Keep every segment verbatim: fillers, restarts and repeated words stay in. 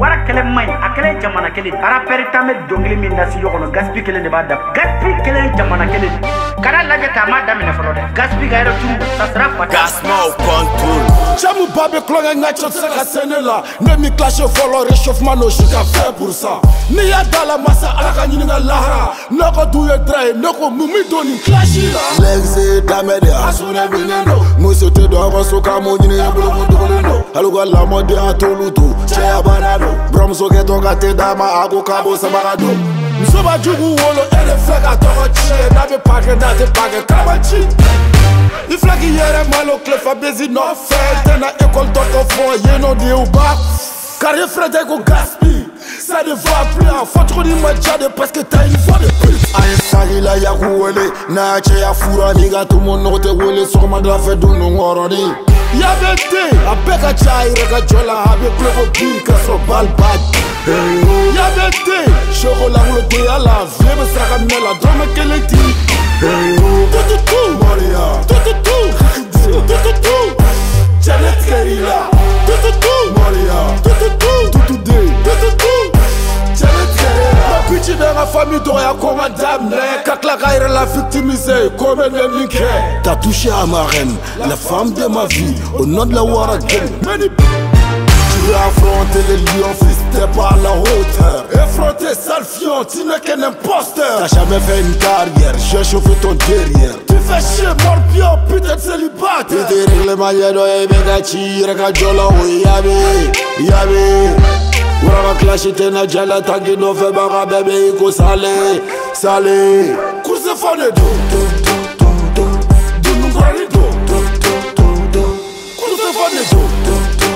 wara kele may akele jamana kele ara peritame dongli min nasi yokono gaspi kele ne bada gaspi kele jamana kele kara lage tama damine folode gaspi gairo tumbu sasra fata gasmo contour jamu babe klonga ngacho saka senela ne mi clash follow réchauffement no chika fait pour ça ni ya dala masa alaka nyinga lahara noko duye dry noko mumi doni clash la lexe damede asune binendo musote do akosoka monyine yabulo mudolendo alugo la mode atoluto cheya banado bromso ke tonga te dama ako kabo sabarado msoba jugu wolo ele fega toko che na be pake na te pake kamachi iflaki yere malo klefa bezi no fete na école toko fo yeno di uba carré frère go gaspi ça ne va plus en faut trop di majade parce que t'as une fois de plus aye sali la ya kuwele na che ya fura liga tout mon note wole sur ma la fait do no ngoroni ya bete abeka chai rega jola habe klobo pika so bal bad ya bete chocolat le thé à la vie me sera mela drome keleti tout tout tout Maria tout tout tout tout tout tout Janet Kerila tout tout tout Maria tout tout tout tout tout day tout tout tout Janet Kerila ma bitch de ma famille doya comme madame ne kakla gaire la victimisée comme un linké t'as touché à ma reine la femme de ma vie au nom de la Wara Gang. Tu as affronté les lions, fils, t'es pas à la hauteur. Effronté, sale fion, tu n'es qu'un imposteur. T'as jamais fait une carrière, j'ai chauffé ton derrière. Tu fais chier, morpion, putain de célibataire. Tu t'es réglé maniero et megachi, regajola, oui, yabe, yabe. Oura clash, t'es na jala, tangi no fe baga, bébé, iko salé, salé. Kouse fane do, do, do, do, do. Do nous grani do, do, do, do, do. Kouse fane do, do.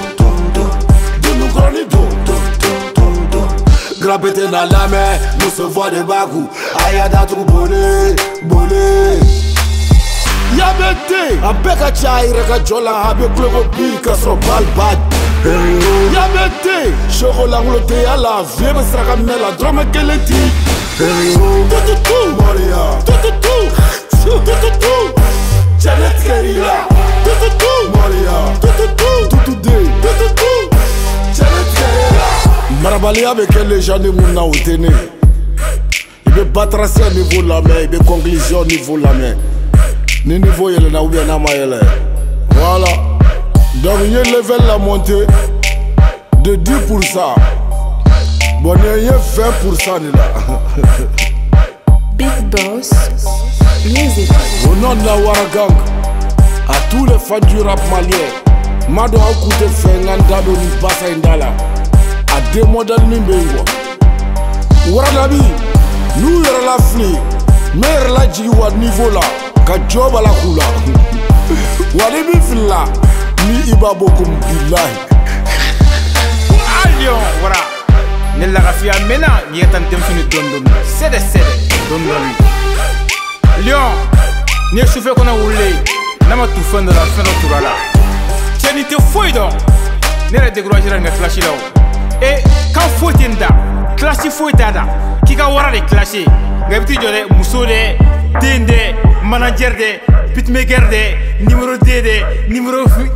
Grapete na la main, nous se voit de bagou. Ayada tout bonnet, bonnet. Yabete, abeka chai reka jola habe klogo pika so bal bad. Yabete, chocolat le thé à la vie me sera mela drome keleti. Tout tout tout, Maria. Tout tout tout, tout tout tout. Janet Kerila. Tout tout tout, Maria. Tout tout tout, tout tout day. Tout tout tout, Janet Kerila. Marabali avec les gens de Mouna au Téné. Il veut pas tracer au niveau de la main, il veut conclusion au niveau de la main. Ni niveau il est là ou bien là. Voilà. Donc il y a level la montée de dix pour cent. Bon, il y a vingt pour cent là. Big Boss Music. Au nom de la Wara Gang, à tous les fans du rap malien, Mado a coûté Fenganda de Nibasa Indala. A deux modèles Nimbengo. Waranabi, nous y'a la fli, mais la jiwa niveau là, ka job à la coula. Wadibi fila, ni iba bokum billahi. Allion, voilà. Nella rafia mena, ni etan temfini dondon. Sede sede, dondon. Lion, ni chauffeur qu'on a roulé, n'a pas tout fin de la fin de tourala. Tiens, ni te fouille donc, ni la dégroger dans la flash là. Et quand faut t'inda, classe faut t'ada, qui ka wara de clasher, gabiti jole musole, dende, manager de, pitmaker de, numéro deux de, numéro huit.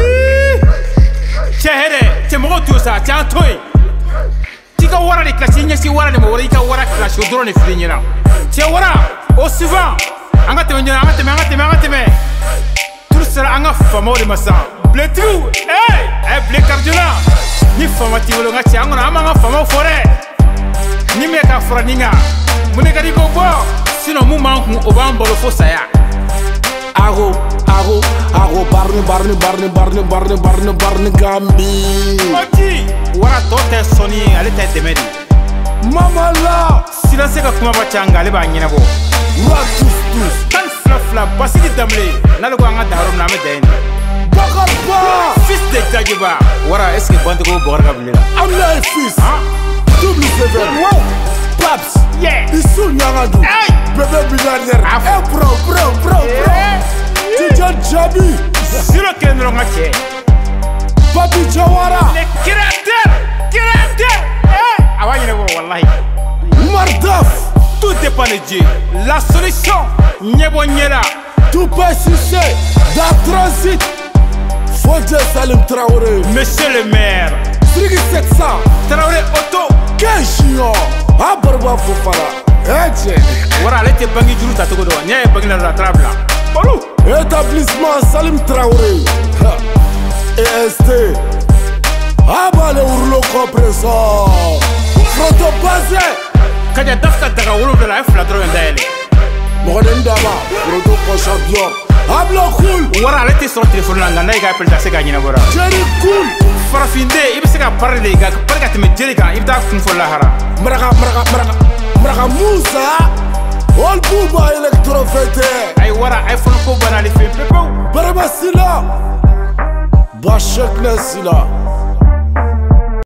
Chéhere, c'est mon tout ça, c'est un toy. Qui ka wara de clasher, n'y a si wara de mo, qui ka wara clasher, au drone fini là. Tiens wara, au suivant, angate me, angate me, angate me, angate me. Tout sera anga famo de massa. Bletu, hey, hey, blé cardiola. Ni fama ti wolo ngati angona amanga fama fore ni meka franinga muneka di gogo sino mu manku obambolo fosaya Ago ago ago barne barne barne barne barne barne barne gambi Moti wara tote soni ale te demedi mama la silence ka kuma bachanga ale ba nyina bo wa tous tous tan fla fla basidi damle nalo ko anga darum na me den Bakaba fils de Tajiba wara est-ce que bande ko borga blela amna un fils double seven wow Paps yeah isul nyangadu hey bébé billionnaire eh bro bro bro bro Tijan Jabi siro kenro ngache Papi Jawara le créateur créateur eh awanyene ko wallahi Mardaf tout dépend de Dieu la solution nyebo nyela tout peut succès dans transit Fodje Salim Traoré monsieur le maire Frigi sept cents Traoré auto Kenshio A Barba Fofara Eche Wara ale te bangi juru ta togo do nya e bangi la trabla Bolu Établissement Salim Traoré E S T Abale Urlo Compressor Proto Basé Kaja dafka daga wolo de la fla dro ndayele Moden Dama Proto Champion Ablo cool Wara ale te so téléphone nga nay ga appel ta se ga nyina bora Jerry cool Farafinde ibe se ga parler ga parga te me jeli ga ibda fun fo lahara Maraga maraga maraga Maraga Moussa All Bouba électrofêté ay wara ay fon ko banali fe pepo Baraba Sila Bachek Nesila